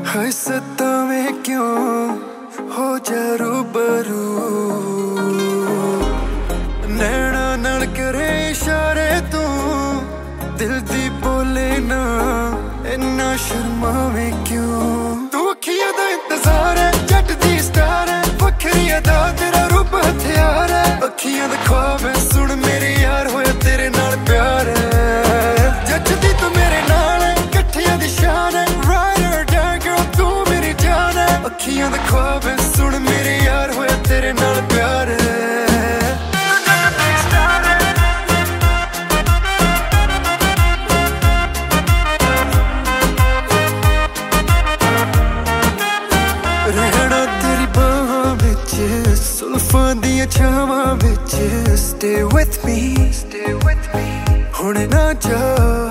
हाय सतावें क्यों हो जा रूबरू, नैना नाल करे इशारे तू दिल दी बोले ना, इन्ना शर्मावें क्यों। तू अखियां दा इंतजार है, जट दी स्टार है, वखरी अदा तेरा रूप हथियार है। अखियां दा ख्वाब है, सुन मेरे यार होया तेरे नाल प्यार है। जचदी तू मेरे नाल है, कट्ठियां दी शान है, राइड और डाई गर्ल तू मेरी जान है। अखियां दा ख्वाब है, सुन मेरे यार होया तेरे नाल प्यार है। रहना तेरी बाहां विच, सुल्फां दियां छावां विच, stay with me, हुण ना जा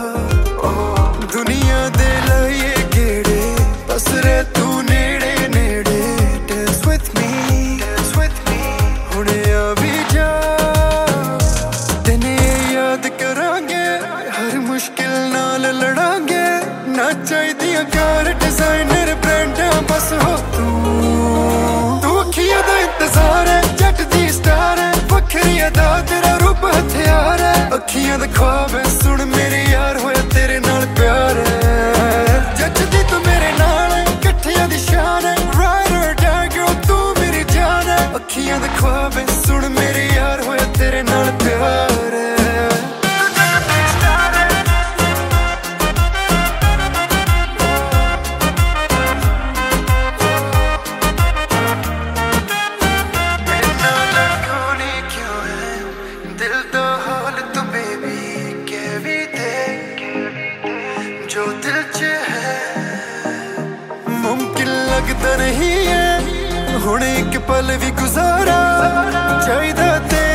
दुनिया दे लाए गेड़े, बस रह तू नेड़े नेड़े। dance with me, हुण आ भी जा, तेने याद करांगे, हर मुश्किल नाल लड़ांगे। ना चाहिदियां कार डिजाइनर ब्रांडां, बस हो तू। तू अखियां दा इंतजार है, जट दी स्टार है, वखरी अदा तेरा रूप हथियार है। अखियां दा ख्वाब है, सुन मेरे यार होया तेरे नाल प्यार है। जचदी तू मेरे नाल है, कट्ठियां दी शान है, राइड और डाई गर्ल तू मेरी जान है। अखियां दा ख्वाब है, सुन मेरे यार होया तेरे नाल प्यार है। जो दिल च है मुमकिन लगता नहीं है, हुण एक पल भी गुजारा चाहिदा।